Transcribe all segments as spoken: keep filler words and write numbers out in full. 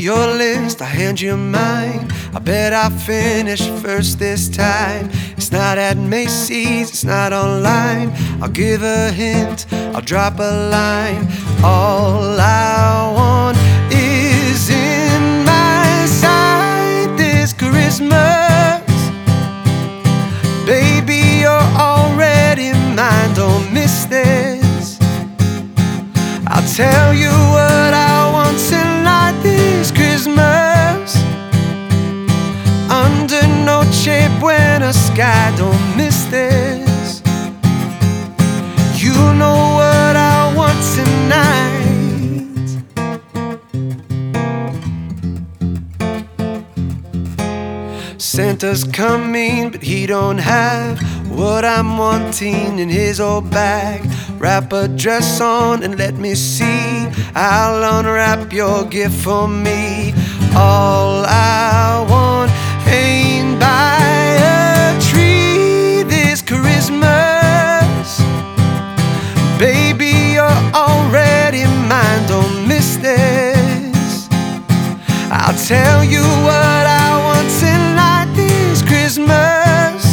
your list, I hand you mine. I bet I finish first this time. It's not at Macy's, it's not online. I'll give a hint, I'll drop a line. All I want is in my sight this Christmas. Baby, you're already mine, don't miss this. I'll tell you what I want tonight this Christmas. Under Noche Buena sky, don't miss this. You know what I want tonight. Santa's coming, but he don't have what I'm wanting in his old bag. Wrap a dress on and let me see. I'll unwrap your gift for me. All I want ain't by a tree this Christmas. Baby, you're already mine, don't miss this. I'll tell you what I want tonight this Christmas.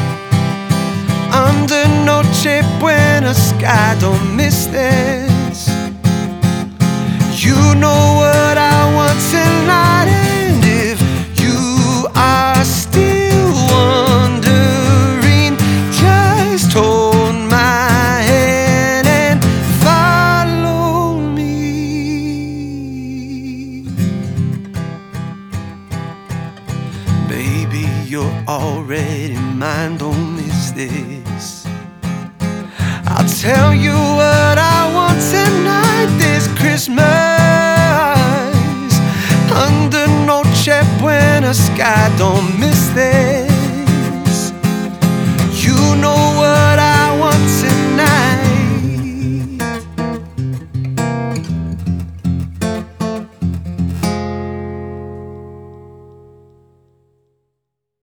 Under Noche Buena sky, don't miss this. You know what I want tonight. And if you are still wondering, just hold my hand and follow me. Baby, you're already mine, don't miss this. I'll tell you what I want tonight this Christmas. Under Noche Buena sky, don't miss this.